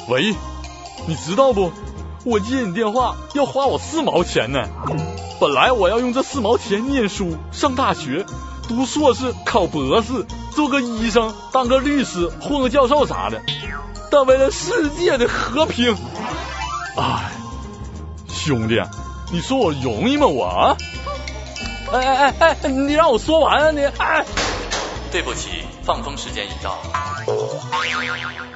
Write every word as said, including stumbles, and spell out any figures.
喂，你知道不？我接你电话要花我四毛钱呢。本来我要用这四毛钱念书、上大学、读硕士、考博士、做个医生、当个律师、混个教授啥的，但为了世界的和平，哎，兄弟，你说我容易吗？我啊？哎哎哎哎，你让我说完啊你！哎， 对不起，放风时间已到。